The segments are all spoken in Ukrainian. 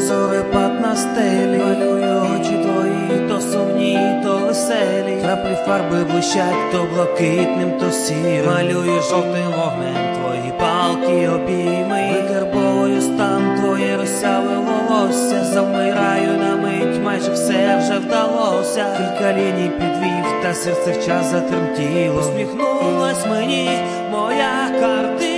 зорепад на стелі, малюю очі твої, то сумні, то веселі. Краплі фарби блищать то блакитним, то сірим. Малюю жовтим вогнем твої палки обійми. Викарбовую стан твоє розсяве волосся. Завмираю на мить, майже все вже вдалося. Кілька ліній підвів, та серце в час затремтіло. Усміхнулась мені моя картина.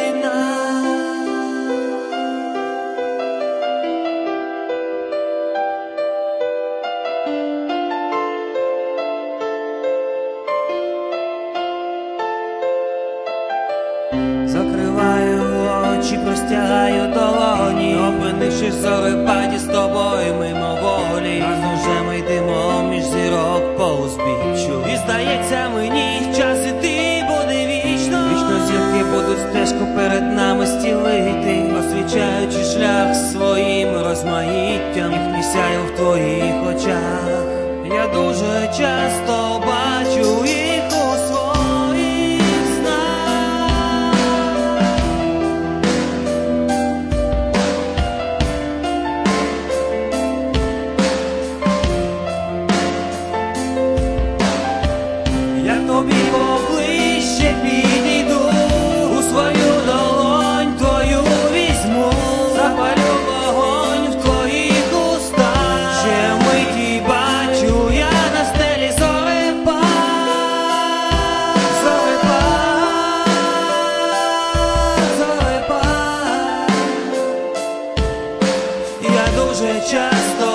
Закриваю очі, простягаю долоні, опинившись в зорепаді з тобою мимоволі. Разом вже ми йдемо між зірок по узбіччю. І здається мені, час іти буде вічно. Вічно зірки будуть стежку перед нами стілити, освічаючи шлях своїм розмаїттям. Їхній сяйво в твоїх очах. Я дуже часто бачу їх у своїх снах. Я тобі поближче підійду, у свою долонь твою візьму, запалю вогонь в твоїх устах. Ще миті бачу я на стелі зорепад, зорепад, зорепад. Я дуже часто